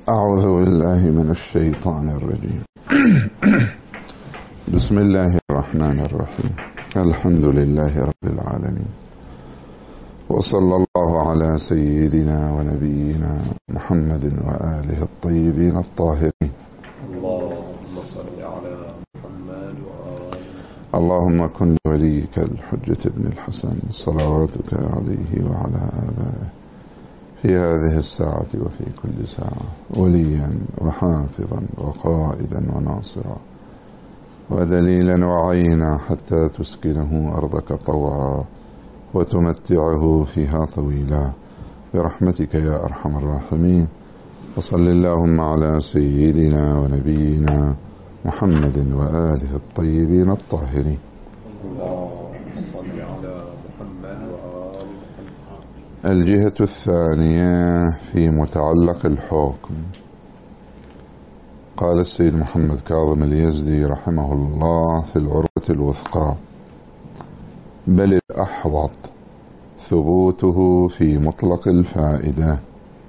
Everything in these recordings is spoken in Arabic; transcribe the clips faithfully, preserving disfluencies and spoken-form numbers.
أعوذ بالله من الشيطان الرجيم. بسم الله الرحمن الرحيم. الحمد لله رب العالمين، وصلى الله على سيدنا ونبينا محمد وآله الطيبين الطاهرين. اللهم صل على محمد وآله. اللهم كن وليك الحجة ابن الحسن صلواتك عليه وعلى آبائه في هذه الساعة وفي كل ساعة وليا وحافظا وقائدا وناصرا ودليلا وعينا حتى تسكنه أرضك طوعا وتمتعه فيها طويلا برحمتك يا أرحم الراحمين. وصل اللهم على سيدنا ونبينا محمد وآله الطيبين الطاهرين. الجهة الثانية في متعلق الحكم. قال السيد محمد كاظم اليزدي رحمه الله في العروة الوثقى: بل الأحوط ثبوته في مطلق الفائدة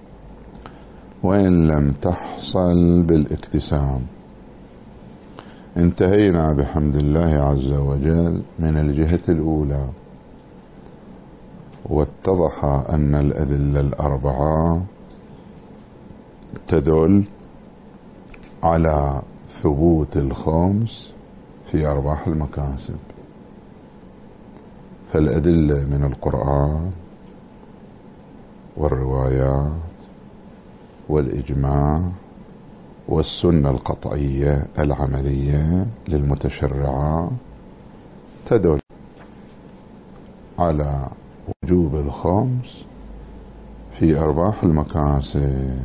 وإن لم تحصل بالاكتساب. انتهينا بحمد الله عز وجل من الجهة الأولى، واتضح أن الأدلة الأربعة تدل على ثبوت الخمس في أرباح المكاسب. فالأدلة من القرآن والروايات والإجماع والسنة القطعية العملية للمتشرعات تدل على وجوب الخمس في أرباح المكاسب.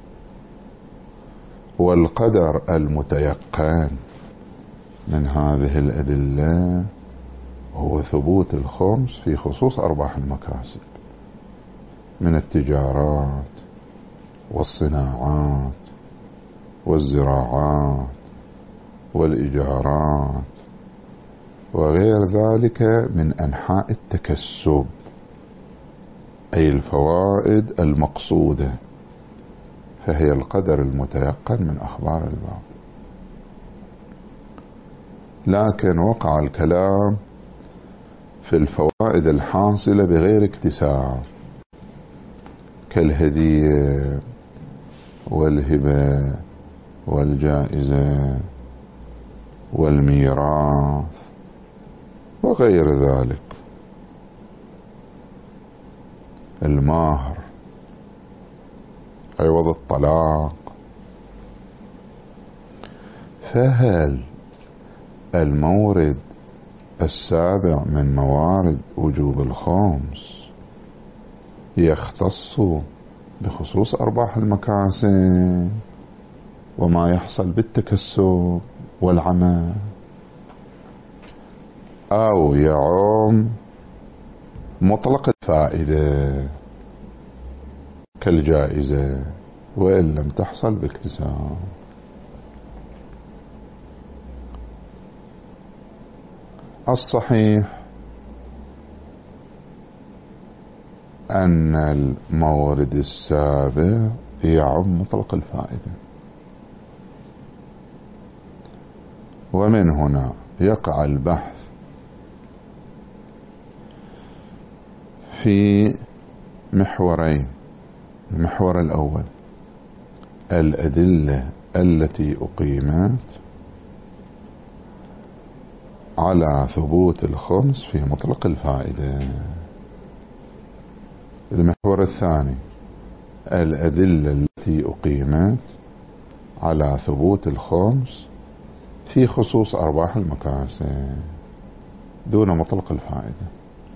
والقدر المتيقن من هذه الأدلة هو ثبوت الخمس في خصوص أرباح المكاسب من التجارات والصناعات والزراعات والإيجارات وغير ذلك من أنحاء التكسب، أي الفوائد المقصودة، فهي القدر المتيقن من أخبار الباب. لكن وقع الكلام في الفوائد الحاصلة بغير اكتساب كالهدية والهبة والجائزة والميراث وغير ذلك، المهر، عوض الطلاق. فهل المورد السابع من موارد وجوب الخمس يختص بخصوص أرباح المكاسب وما يحصل بالتكسب والعمل، أو يعم مطلق الفائدة كالجائزة وإن لم تحصل باكتساب؟ الصحيح أن المورد السابع يعم مطلق الفائدة، ومن هنا يقع البحث في محورين. المحور الأول الأدلة التي أقيمت على ثبوت الخمس في مطلق الفائدة. المحور الثاني الأدلة التي أقيمت على ثبوت الخمس في خصوص أرباح المكاسب دون مطلق الفائدة.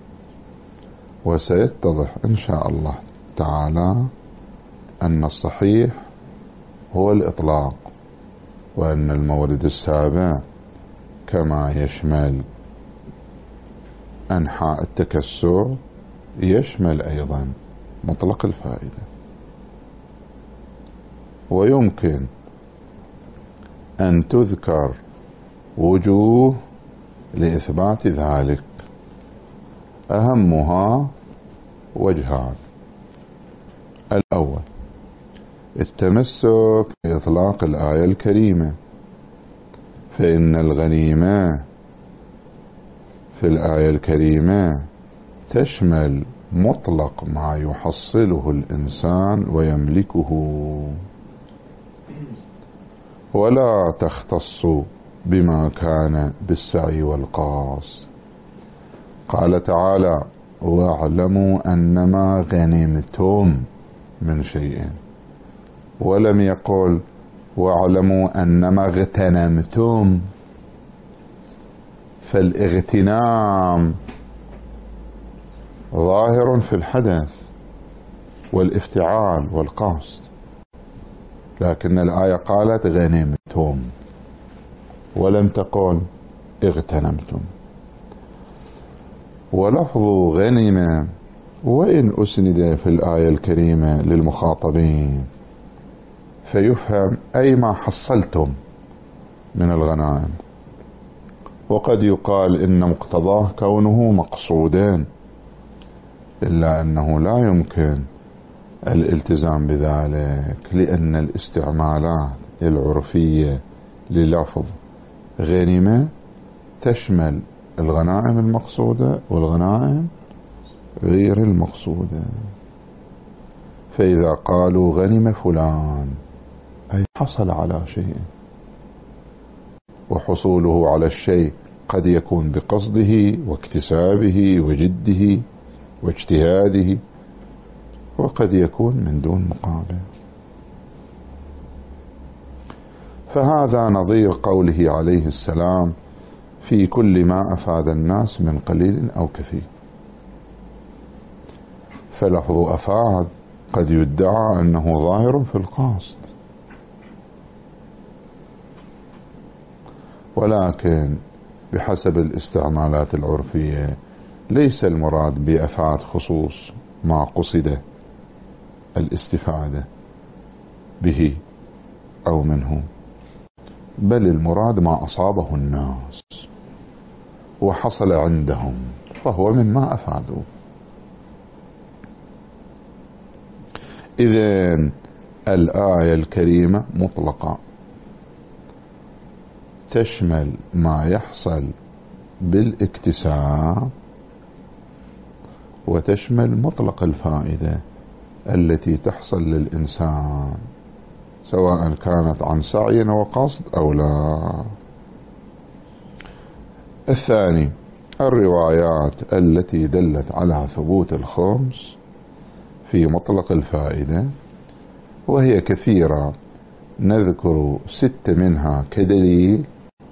وسيتضح إن شاء الله تعالى أن الصحيح هو الإطلاق، وأن المورد السابع كما يشمل أنحاء التكسب يشمل أيضا مطلق الفائدة. ويمكن أن تذكر وجوه لإثبات ذلك، أهمها وجهان. الأول التمسك بإطلاق الآية الكريمة، فإن الغنيمة في الآية الكريمة تشمل مطلق ما يحصله الإنسان ويملكه، ولا تختص بما كان بالسعي والقاص. قال تعالى: واعلموا أنما غنمتم من شيء، ولم يقل واعلموا أنما اغتنمتم. فالاغتنام ظاهر في الحدث والافتعال والقصد، لكن الآية قالت غنمتم ولم تقل اغتنمتم. ولفظ غنم وإن أسند في الآية الكريمة للمخاطبين فيفهم أي ما حصلتم من الغنائم، وقد يقال إن مقتضاه كونه مقصودا، إلا أنه لا يمكن الالتزام بذلك، لأن الاستعمالات العرفية للفظ غنيمة تشمل الغنائم المقصودة والغنائم غير المقصودة. فإذا قالوا غنم فلان أي حصل على شيء، وحصوله على الشيء قد يكون بقصده واكتسابه وجده واجتهاده، وقد يكون من دون مقابل. فهذا نظير قوله عليه السلام: في كل ما أفاد الناس من قليل أو كثير. فلفظ أفاد قد يدعى أنه ظاهر في القصد، ولكن بحسب الاستعمالات العرفية ليس المراد بأفاد خصوص ما قصد الاستفادة به أو منه، بل المراد ما أصابه الناس وحصل عندهم فهو مما أفادوا. إذن الآية الكريمة مطلقة تشمل ما يحصل بالاكتساب، وتشمل مطلق الفائدة التي تحصل للإنسان سواء كانت عن سعي وقصد أو لا. الثاني الروايات التي دلت على ثبوت الخمس في مطلق الفائدة، وهي كثيرة، نذكر ست منها كدليل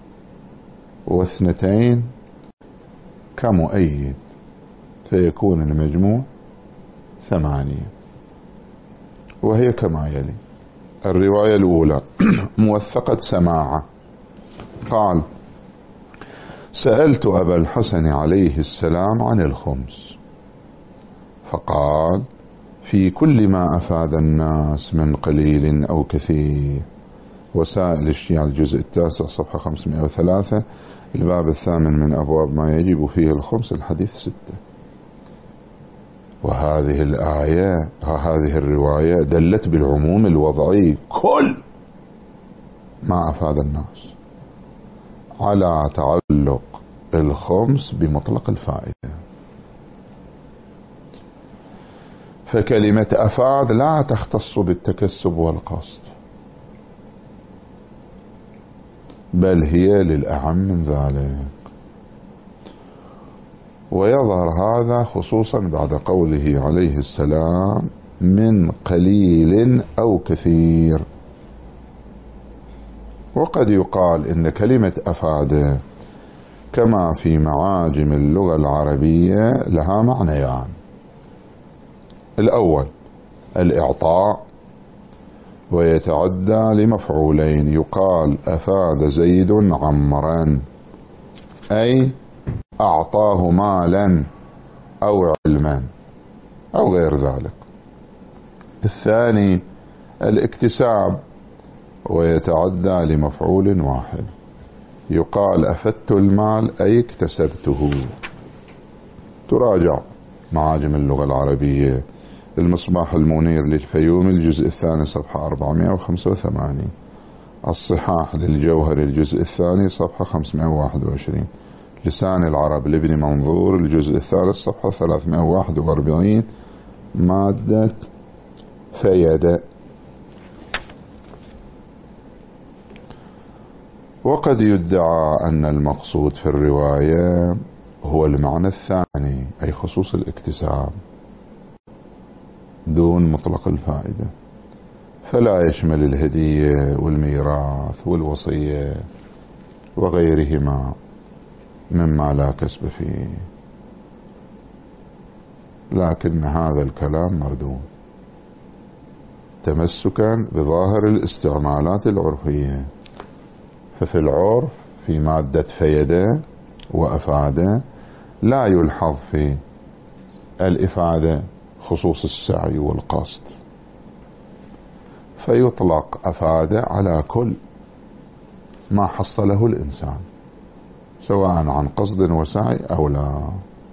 واثنتين كمؤيد، فيكون المجموع ثمانية، وهي كما يلي. الرواية الأولى موثقة سماعة، قال: سألت أبا الحسن عليه السلام عن الخمس فقال: في كل ما أفاد الناس من قليل أو كثير. وسائل الشيعة الجزء التاسع صفحة خمسمائة وثلاثة، الباب الثامن من أبواب ما يجب فيه الخمس، الحديث ستة. وهذه الآية هذه الرواية دلت بالعموم الوضعي كل ما أفاد الناس على تعلق الخمس بمطلق الفائدة. فكلمة أفاد لا تختص بالتكسب والقصد، بل هي للأعم من ذلك. ويظهر هذا خصوصا بعد قوله عليه السلام: من قليل أو كثير. وقد يقال إن كلمة أفاد كما في معاجم اللغة العربية لها معنيان: الأول الإعطاء، ويتعدى لمفعولين، يقال أفاد زيد عمرا، أي أعطاه مالا أو علما أو غير ذلك. الثاني الاكتساب، ويتعدى لمفعول واحد، يقال أفدت المال أي اكتسبته. تراجع معاجم اللغة العربية المصباح المنير للفيومي الجزء الثاني صفحة أربعمائة وخمسة وثمانين، الصحاح للجوهر الجزء الثاني صفحة خمسمائة وواحد وعشرين، لسان العرب لابن منظور الجزء الثالث صفحة ثلاثمائة وواحد وأربعين، مادة فيدة. وقد يدعى أن المقصود في الرواية هو المعنى الثاني، أي خصوص الاكتساب دون مطلق الفائدة، فلا يشمل الهدية والميراث والوصية وغيرهما مما لا كسب فيه، لكن هذا الكلام مردود تمسكا بظاهر الاستعمالات العرفية. ففي العرف في مادة فيدة وأفادة لا يلحظ في الإفادة خصوص السعي والقصد، فيطلق أفادة على كل ما حصله الإنسان سواء عن قصد وسعي أو لا.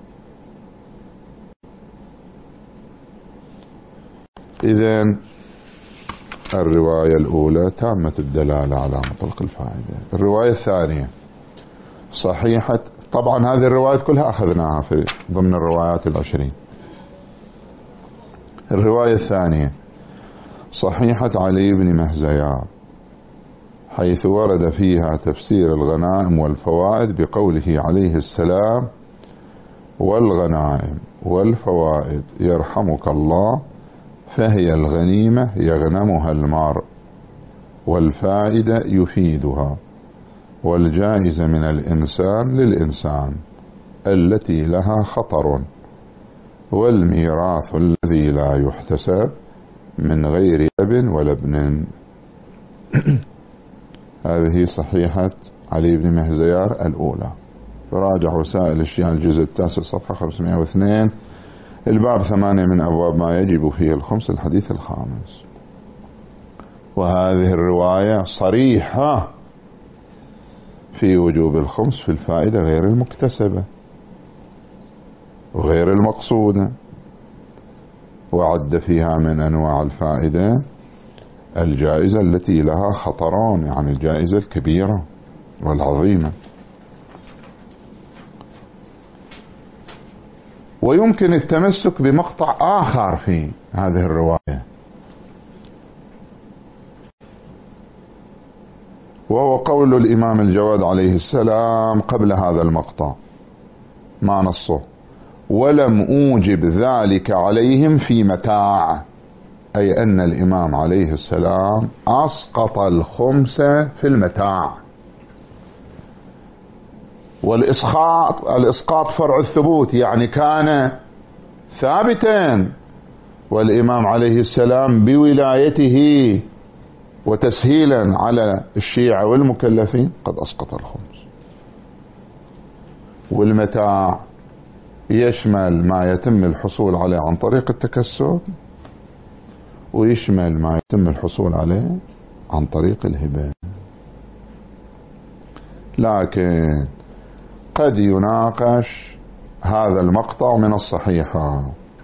إذن الرواية الأولى تامة الدلالة على مطلق الفائدة. الرواية الثانية صحيحة، طبعا هذه الروايات كلها أخذناها في ضمن الروايات العشرين. الرواية الثانية صحيحة علي بن مهزيار، حيث ورد فيها تفسير الغنائم والفوائد بقوله عليه السلام: والغنائم والفوائد يرحمك الله، فهي الغنيمة يغنمها المرء، والفائدة يفيدها، والجائزة من الإنسان للإنسان التي لها خطر، والميراث الذي لا يحتسب من غير أب ولا ابن. هذه صحيحة علي بن مهزيار الأولى. راجع وسائل الشيعة الجزء التاسع صفحة خمسمائة واثنين، الباب ثمانية من أبواب ما يجب فيه الخمس، الحديث الخامس. وهذه الرواية صريحة في وجوب الخمس في الفائدة غير المكتسبة وغير المقصودة، وعد فيها من أنواع الفائدة الجائزة التي لها خطران، يعني الجائزة الكبيرة والعظيمة. ويمكن التمسك بمقطع آخر في هذه الرواية، وهو قول الإمام الجواد عليه السلام قبل هذا المقطع، ما نصه: ولم أوجب ذلك عليهم في متاع، أي أن الإمام عليه السلام أسقط الخمس في المتاع. والإسقاط الإسقاط فرع الثبوت، يعني كان ثابتا، والإمام عليه السلام بولايته وتسهيلا على الشيعة والمكلفين قد أسقط الخمس. والمتاع يشمل ما يتم الحصول عليه عن طريق التكسب، ويشمل ما يتم الحصول عليه عن طريق الهبة. لكن قد يناقش هذا المقطع من الصحيحة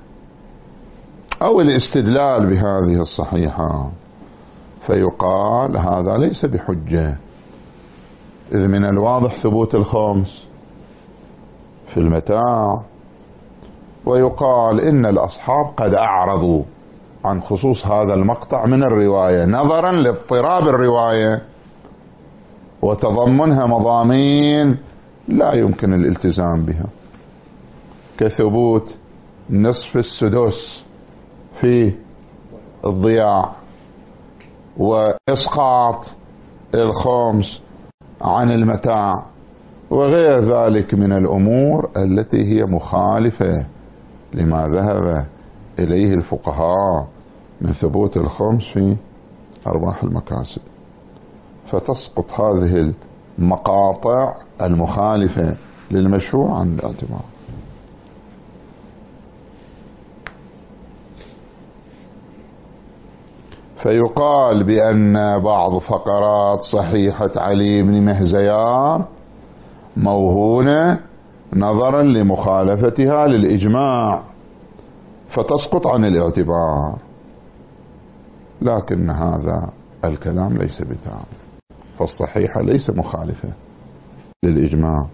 أو الاستدلال بهذه الصحيحة، فيقال هذا ليس بحجة، إذ من الواضح ثبوت الخمس في المتاع. ويقال إن الأصحاب قد أعرضوا عن خصوص هذا المقطع من الرواية نظرا لاضطراب الرواية وتضمنها مضامين لا يمكن الالتزام بها، كثبوت نصف السدس في الضياع، وإسقاط الخمس عن المتاع، وغير ذلك من الأمور التي هي مخالفة لما ذهب إليه الفقهاء من ثبوت الخمس في أرباح المكاسب. فتسقط هذه المقاطع المخالفة للمشروع عن الاعتبار. فيقال بأن بعض فقرات صحيحة علي بن مهزيار موهونة نظرا لمخالفتها للإجماع، فتسقط عن الاعتبار، لكن هذا الكلام ليس بتام، فالصحيحة ليس مخالفة للإجماع.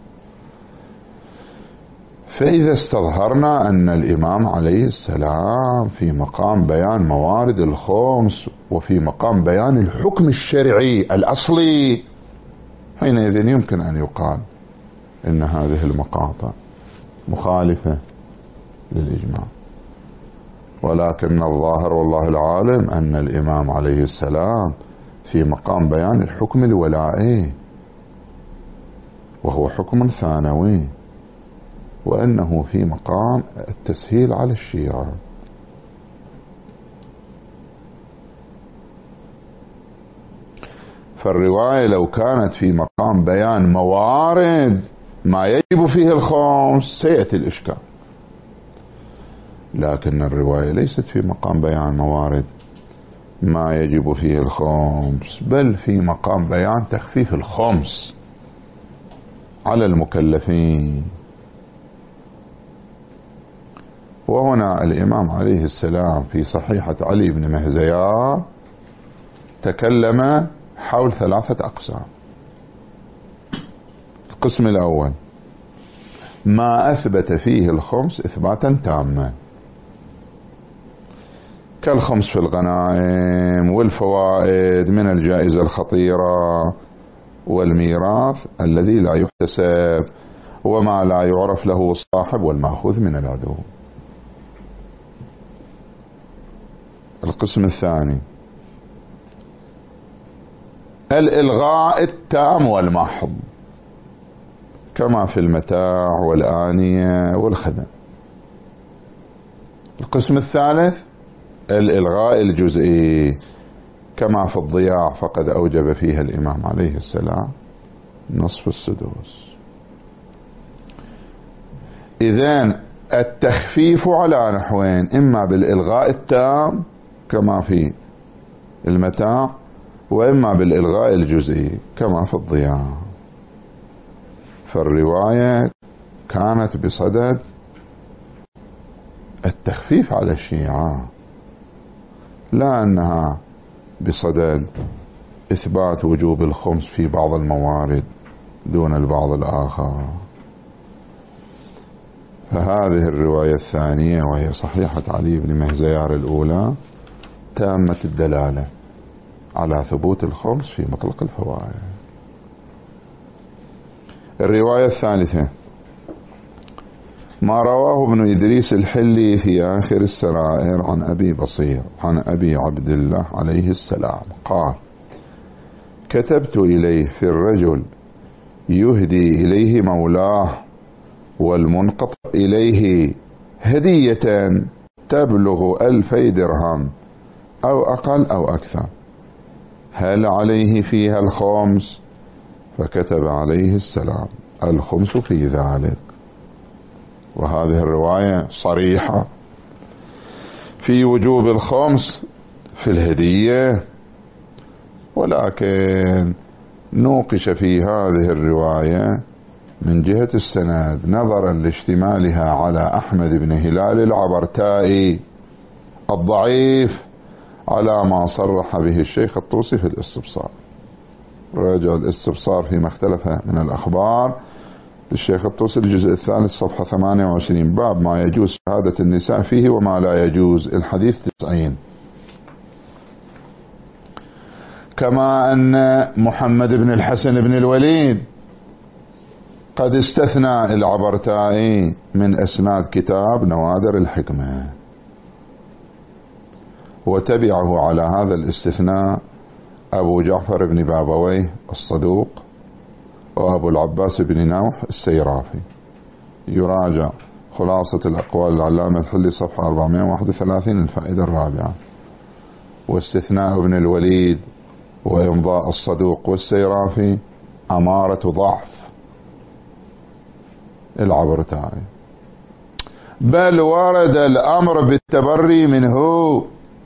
فإذا استظهرنا أن الإمام عليه السلام في مقام بيان موارد الخمس وفي مقام بيان الحكم الشرعي الأصلي، حينئذ يمكن أن يقال إن هذه المقاطع مخالفة للإجماع. ولكن الظاهر والله العالم أن الإمام عليه السلام في مقام بيان الحكم الولائي، وهو حكم ثانوي، وأنه في مقام التسهيل على الشيعة. فالرواية لو كانت في مقام بيان موارد ما يجب فيه الخمس سيأتي الإشكال، لكن الرواية ليست في مقام بيان موارد ما يجب فيه الخمس، بل في مقام بيان تخفيف الخمس على المكلفين. وهنا الإمام عليه السلام في صحيحة علي بن مهزيار تكلم حول ثلاثة أقسام. القسم الأول ما أثبت فيه الخمس إثباتا تاما، كالخمس في الغنائم والفوائد من الجائزة الخطيرة والميراث الذي لا يحتسب وما لا يعرف له الصاحب والمأخوذ من العدو. القسم الثاني الإلغاء التام والمحض، كما في المتاع والآنية والخدم. القسم الثالث الإلغاء الجزئي، كما في الضياع فقد أوجب فيها الإمام عليه السلام نصف السدوس. إذن التخفيف على نحوين، إما بالإلغاء التام كما في المتاع، وإما بالإلغاء الجزئي كما في الضياع. فالرواية كانت بصدد التخفيف على الشيعة، لا أنها بصدد إثبات وجوب الخمس في بعض الموارد دون البعض الآخر. فهذه الرواية الثانية وهي صحيحة علي بن مهزيار الأولى تامة الدلالة على ثبوت الخمس في مطلق الفوائد. الرواية الثالثة ما رواه ابن إدريس الحلي في آخر السرائر عن أبي بصير عن أبي عبد الله عليه السلام قال: كتبت إليه في الرجل يهدي إليه مولاه والمنقطع إليه هدية تبلغ ألفي درهم أو أقل أو أكثر، هل عليه فيها الخمس؟ فكتب عليه السلام: الخمس في ذلك. وهذه الرواية صريحة في وجوب الخمس في الهدية، ولكن نوقش في هذه الرواية من جهة السند نظرا لاشتمالها على أحمد بن هلال العبرتائي الضعيف على ما صرح به الشيخ الطوسي في الاستبصار. راجع الاستبصار فيما اختلف من الأخبار للشيخ الطوسي الجزء الثالث صفحة ثمانية وعشرين، باب ما يجوز شهادة النساء فيه وما لا يجوز، الحديث تسعين. كما أن محمد بن الحسن بن الوليد قد استثنى العبرتائي من أسناد كتاب نوادر الحكمة، وتبعه على هذا الاستثناء أبو جعفر بن بابويه الصدوق وأبو العباس بن نوح السيرافي. يراجع خلاصة الأقوال العلامة الحلي صفحة أربعمائة وواحد وثلاثين الفائدة الرابعة. واستثناء ابن الوليد وإمضاء الصدوق والسيرافي أمارة ضعف العبرتائي، بل ورد الأمر بالتبري منه.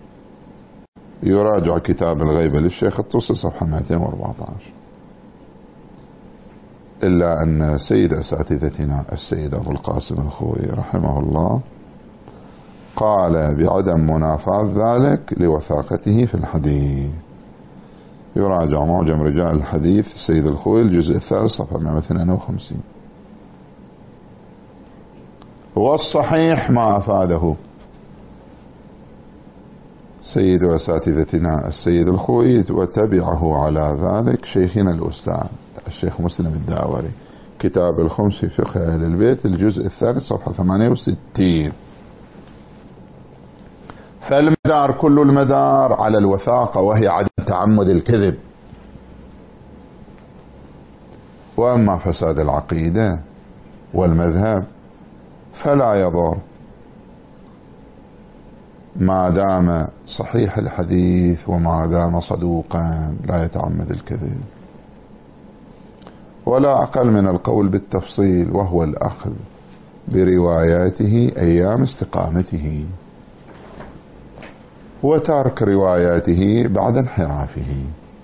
يراجع كتاب الغيبة للشيخ الطوسي صفحة مئتين وأربعة عشر. إلا أن سيد أساتذتنا السيد أبو القاسم الخوئي رحمه الله قال بعدم منافاة ذلك لوثاقته في الحديث. يراجع معجم رجال الحديث السيد الخوئي الجزء الثالث صفحة مئة واثنين وخمسين. والصحيح ما أفاده سيد وأساتذتنا السيد الخوئي، وتبعه على ذلك شيخنا الأستاذ الشيخ مسلم الداوري، كتاب الخمس في فقه أهل البيت الجزء الثالث صفحة ثمانية وستين. فالمدار كل المدار على الوثاقة، وهي عدم تعمد الكذب. وأما فساد العقيدة والمذهب فلا يضر ما دام صحيح الحديث وما دام صدوقا لا يتعمد الكذب، ولا أقل من القول بالتفصيل، وهو الأخذ برواياته أيام استقامته وترك رواياته بعد انحرافه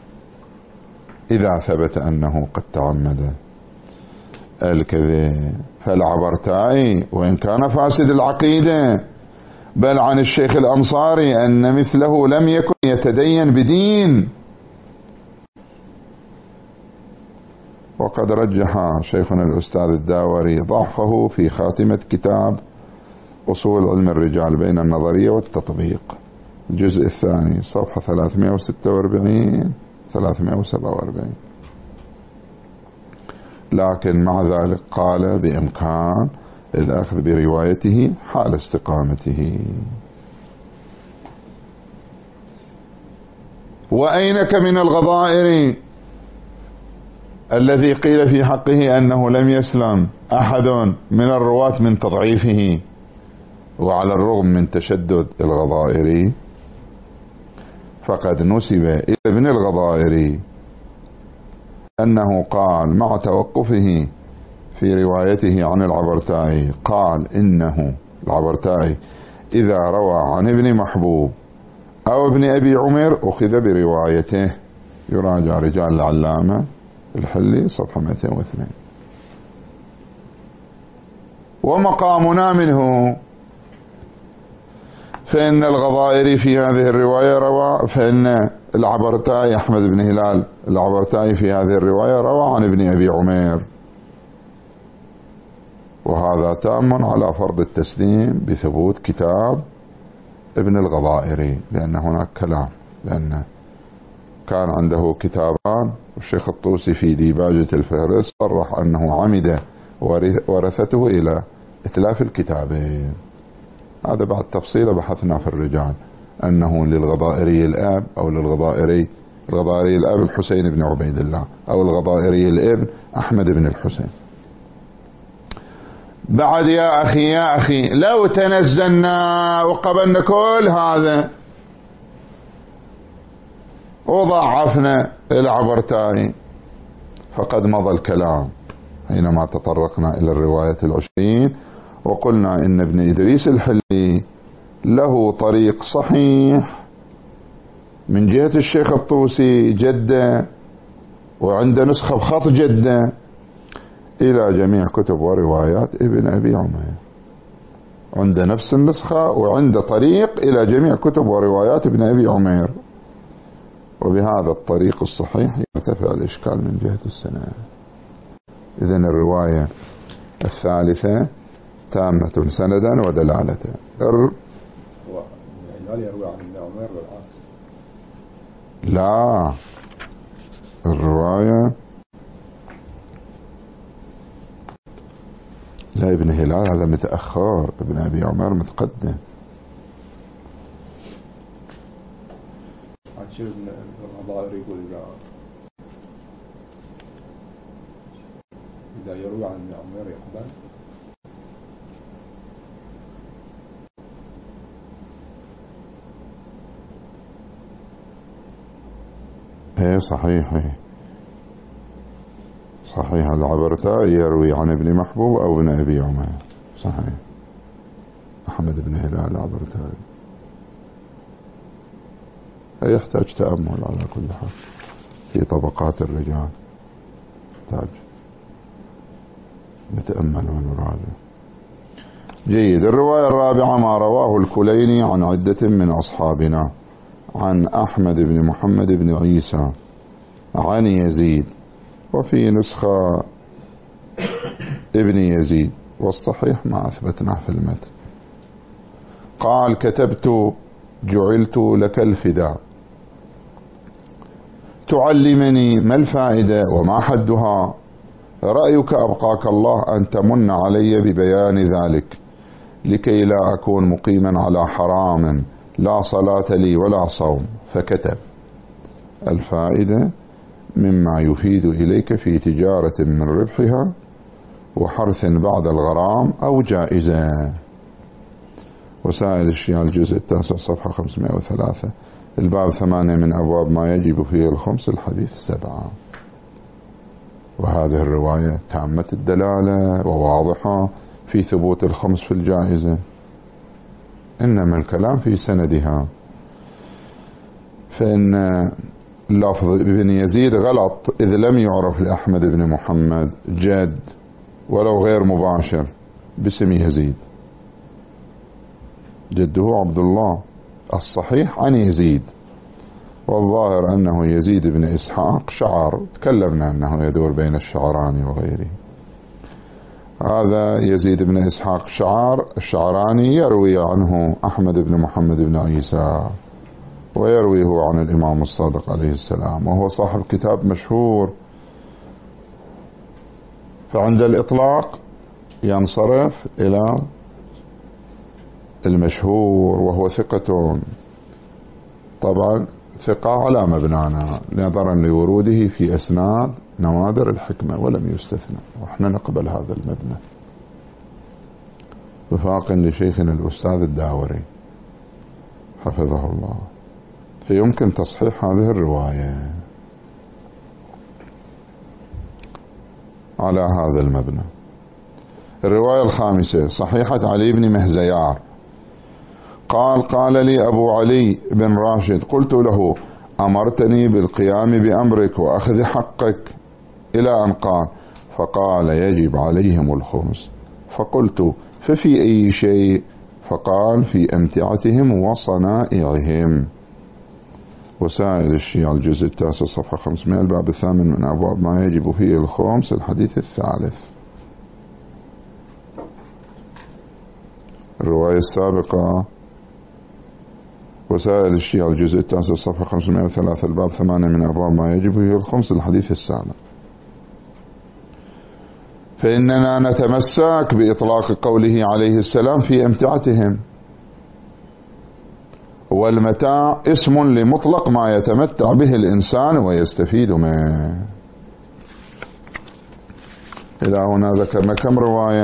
إذا ثبت أنه قد تعمد الكذب. فالعبرتائي وإن كان فاسد العقيدة، بل عن الشيخ الأنصاري أن مثله لم يكن يتدين بدين، وقد رجح شيخنا الأستاذ الداوري ضعفه في خاتمة كتاب أصول علم الرجال بين النظرية والتطبيق الجزء الثاني صفحة ثلاثمئة وستة وأربعين ثلاثمئة وسبعة وأربعين. لكن مع ذلك قال بإمكان الأخذ بروايته حال استقامته. وأينك من الغضائر الذي قيل في حقه أنه لم يسلم أحد من الرواة من تضعيفه، وعلى الرغم من تشدد الغضائري فقد نسب إلى ابن الغضائري أنه قال مع توقفه في روايته عن العبرتائي، قال إنه العبرتائي إذا روى عن ابن محبوب أو ابن أبي عمر أخذ بروايته. يراجع رجال العلامة الحلي صفحة مئتين واثنين. ومقامنا منه فإن الغضائري في هذه الرواية روى، فإن العبرتائي أحمد بن هلال العبرتائي في هذه الرواية روى عن ابن أبي عمر، وهذا تام على فرض التسليم بثبوت كتاب ابن الغضائري، لأن هناك كلام، لأن كان عنده كتابان، والشيخ الطوسي في ديباجة الفهرس صرح أنه عمد ورثته إلى إتلاف الكتابين. هذا بعد تفصيل بحثنا في الرجال أنه للغضائري الآب أو للغضائري الغضائري الآب الحسين بن عبيد الله أو الغضائري الابن أحمد بن الحسين. بعد يا أخي يا أخي لو تنزلنا وقبلنا كل هذا وضعفنا العبرتائي فقد مضى الكلام حينما تطرقنا إلى الرواية العشرين وقلنا إن ابن إدريس الحلي له طريق صحيح من جهة الشيخ الطوسي جدة، وعنده نسخة بخط جدة إلى جميع كتب وروايات ابن أبي عمر، عنده نفس النسخة وعنده طريق إلى جميع كتب وروايات ابن أبي عمر، وبهذا الطريق الصحيح يرتفع الإشكال من جهة السند. إذن الرواية الثالثة تامة سندا ودلالة. ال... يروي عن ابن عمر والعكس. لا، الرواية لا، ابن هلال هذا متأخر، ابن أبي عمر متقدم. عشان ابن الغضائري يقول إذا إذا يروي عن ابن عمر يقبل. ايه صحيح، ايه صحيح. العبرتائي يروي عن ابن محبوب أو ابن أبي عمر، صحيح. أحمد بن هلال العبرتائي يحتاج تأمل على كل حال في طبقات الرجال، يحتاج نتأمل ونراجع. جيد. الرواية الرابعة ما رواه الكليني عن عدة من أصحابنا عن أحمد بن محمد بن عيسى عن يزيد، وفي نسخة ابن يزيد، والصحيح ما أثبتناه في المتن. قال: كتبت جعلت لك الفداء، تعلمني ما الفائدة وما حدها؟ رأيك أبقاك الله أن تمن علي ببيان ذلك لكي لا أكون مقيما على حرام لا صلاة لي ولا صوم. فكتب: الفائدة مما يفيد إليك في تجارة من ربحها وحرث بعد الغرام أو جائزة. وسائل الشيعة الجزء التاسع صفحة خمسمائة وثلاثة، الباب ثمانية من أبواب ما يجب فيه الخمس، الحديث سبعة. وهذه الرواية تامة الدلالة وواضحة في ثبوت الخمس في الجائزة، إنما الكلام في سندها. فإن لفظ ابن يزيد غلط، إذ لم يعرف لأحمد بن محمد جد ولو غير مباشر باسم يزيد، جده عبد الله، الصحيح عن يزيد، والظاهر أنه يزيد بن إسحاق شعر، تكلمنا أنه يدور بين الشعراني وغيره. هذا يزيد بن إسحاق شعر الشعراني يروي عنه أحمد بن محمد بن عيسى، ويرويه عن الإمام الصادق عليه السلام، وهو صاحب كتاب مشهور. فعند الإطلاق ينصرف إلى المشهور، وهو ثقة، طبعا ثقة على مبنانا نظرا لوروده في أسناد نوادر الحكمة ولم يستثنى، وإحنا نقبل هذا المبنى وفاق لشيخنا الأستاذ الداوري حفظه الله. فيمكن تصحيح هذه الرواية على هذا المبنى. الرواية الخامسة صحيحة علي بن مهزيار قال: قال لي أبو علي بن راشد: قلت له: أمرتني بالقيام بأمرك وأخذ حقك، إلى أن قال: فقال: يجب عليهم الخمس. فقلت: ففي أي شيء؟ فقال: في أمتعتهم وصنائعهم. وسائل الشيعة الجزء التاسع صفحة خمسمائة، الباب الثامن من أبواب ما يجب فيه الخمس، الحديث الثالث. الرواية السابقة وسائل الشيعة الجزء التاسع صفحة خمسمائة وثلاثة، الباب ثمانية من أبواب ما يجب فيه الخمس، الحديث السابع. فإننا نتمسك بإطلاق قوله عليه السلام في أمتعتهم، والمتاع اسم لمطلق ما يتمتع به الإنسان ويستفيد منه. إلى هنا ذكرنا كم رواية؟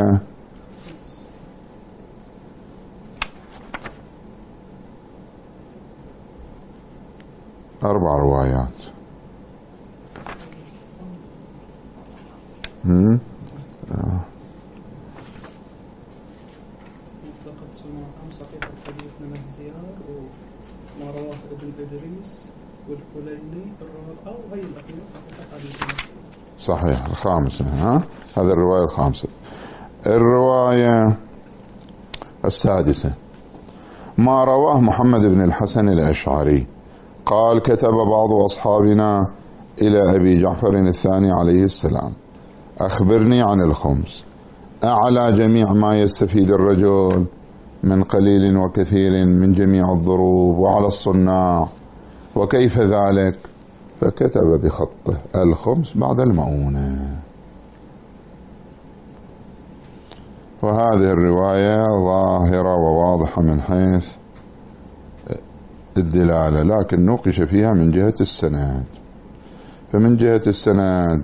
أربع روايات. هم؟ آه. صحيح الحديث من الزيار وما رواه ابن إدريس والكليني الرابعة وغير الأخيرة صحيح الحديث. صحيح الخامسة. ها هذا الرواية الخامسة. الرواية السادسة ما رواه محمد بن الحسن الأشعري قال: كتب بعض أصحابنا إلى أبي جعفر الثاني عليه السلام: أخبرني عن الخمس، أعلى جميع ما يستفيد الرجل من قليل وكثير من جميع الضروب وعلى الصناع، وكيف ذلك؟ فكتب بخطه: الخمس بعد المؤونة. وهذه الرواية ظاهرة وواضحة من حيث الدلالة، لكن نوقش فيها من جهة السند. فمن جهة السند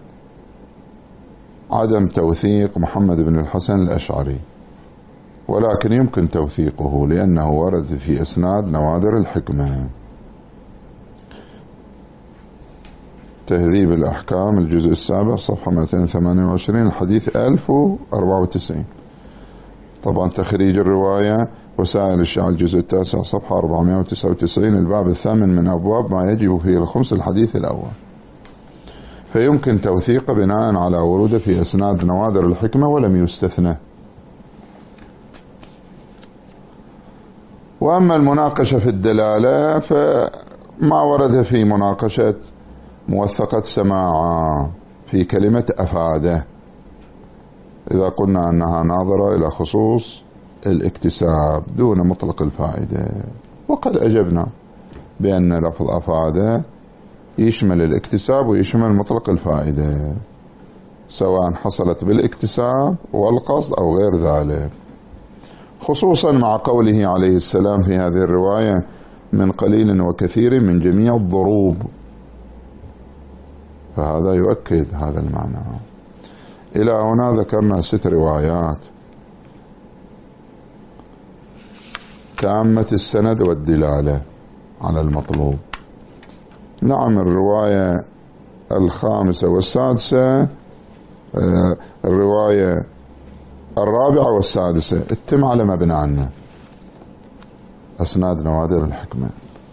عدم توثيق محمد بن الحسن الأشعري، ولكن يمكن توثيقه لأنه ورد في إسناد نوادر الحكمة. تهذيب الأحكام الجزء السابع صفحة مئتين وثمانية وعشرين، الحديث ألف وأربعة وتسعين. طبعا تخريج الرواية وسائل الشيعة الجزء التاسع صفحة أربعمائة وتسعة وتسعين، الباب الثامن من أبواب ما يجب فيه الخمس، الحديث الأول. فيمكن توثيقه بناء على وروده في أسناد نوادر الحكمة ولم يستثنى. وأما المناقشة في الدلالة فما ورد في مناقشة موثقة سماعة في كلمة أفادة إذا قلنا أنها ناظرة إلى خصوص الاكتساب دون مطلق الفائدة، وقد أجبنا بأن لفظ أفادة يشمل الاكتساب ويشمل مطلق الفائدة سواء حصلت بالاكتساب والقصد أو غير ذلك، خصوصا مع قوله عليه السلام في هذه الرواية من قليل وكثير من جميع الضروب، فهذا يؤكد هذا المعنى. إلى هنا ذكرنا ست روايات تامة السند والدلالة على المطلوب. نعم، الرواية الخامسة والسادسة، الرواية الرابعة والسادسة اتم على ما بنى عنه أسناد نوادر الحكمة.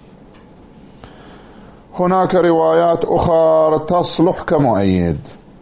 هناك روايات أخرى تصلح كمؤيد.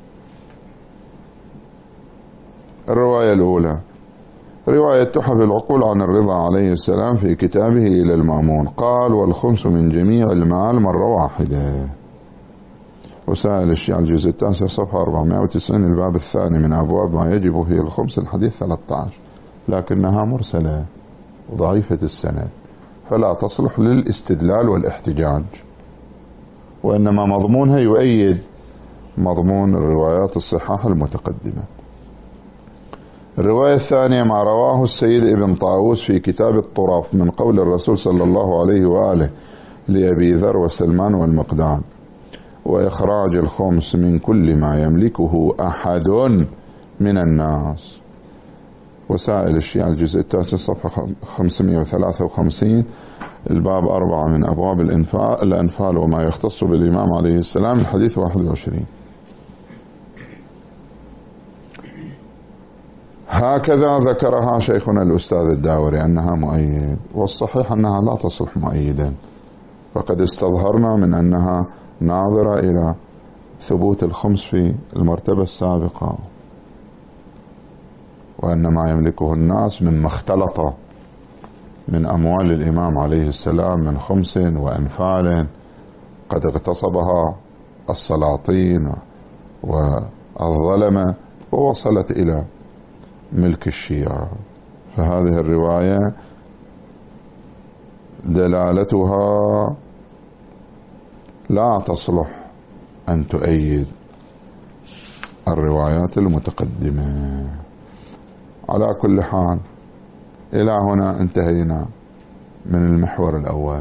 الرواية الأولى رواية تحف العقول عن الرضا عليه السلام في كتابه إلى المأمون، قال والخمس من جميع المال مرة واحدة. وسائل الشيعة الجزء التاسع صفحة أربعمائة وتسعين الباب الثاني من أبواب ما يجب فيه الخمس الحديث ثلاثة عشر، لكنها مرسلة وضعيفة السند فلا تصلح للاستدلال والاحتجاج، وإنما مضمونها يؤيد مضمون الروايات الصحاح المتقدمة. الرواية الثانية ما رواه السيد ابن طاووس في كتاب الطرف من قول الرسول صلى الله عليه وآله لأبي ذر وسلمان والمقداد، وإخراج الخمس من كل ما يملكه أحد من الناس. وسائل الشيعة الجزء التاسع صفحة خمسمائة وثلاثة وخمسين الباب أربعة من أبواب الأنفال, الأنفال وما يختص بالإمام عليه السلام الحديث واحد وعشرين. هكذا ذكرها شيخنا الأستاذ الداوري أنها مؤيد، والصحيح أنها لا تصلح مؤيدا، فقد استظهرنا من أنها ناظرة إلى ثبوت الخمس في المرتبة السابقة، وأن ما يملكه الناس مما اختلط من أموال الإمام عليه السلام من خمس وأنفال قد اغتصبها السلاطين والظلمة ووصلت إلى ملك الشيعة. فهذه الرواية دلالتها لا تصلح أن تؤيد الروايات المتقدمة. على كل حال إلى هنا انتهينا من المحور الأول،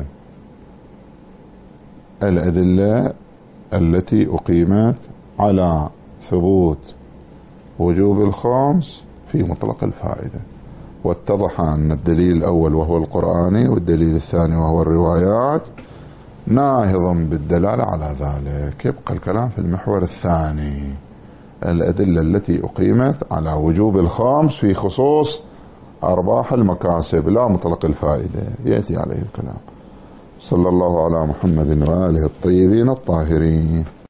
الأدلة التي أقيمت على ثبوت وجوب الخمس في مطلق الفائدة، واتضح أن الدليل الأول وهو القرآني والدليل الثاني وهو الروايات ناهض بالدلالة على ذلك. يبقى الكلام في المحور الثاني، الأدلة التي أقيمت على وجوب الخمس في خصوص أرباح المكاسب لا مطلق الفائدة، يأتي عليه الكلام. صلى الله على محمد وآله الطيبين الطاهرين.